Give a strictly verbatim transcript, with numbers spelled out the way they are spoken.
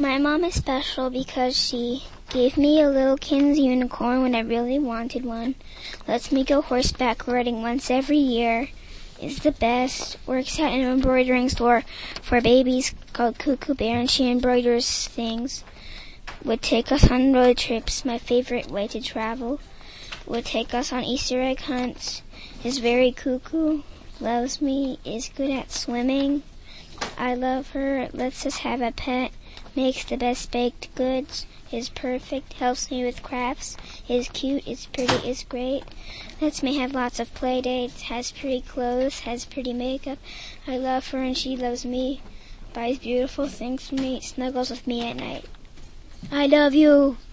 My mom is special because she gave me a little Kins unicorn when I really wanted one. Lets me go horseback riding once every year. Is the best. Works at an embroidering store for babies called Cuckoo Bear, and she embroiders things. Would take us on road trips, my favorite way to travel. Would take us on Easter egg hunts. Is very cuckoo. Loves me. Is good at swimming. I love her. Lets us have a pet. Makes the best baked goods. Is perfect. Helps me with crafts. Is cute. Is pretty. Is great. Lets me have lots of play dates. Has pretty clothes. Has pretty makeup. I love her and she loves me. Buys beautiful things for me. Snuggles with me at night. I love you.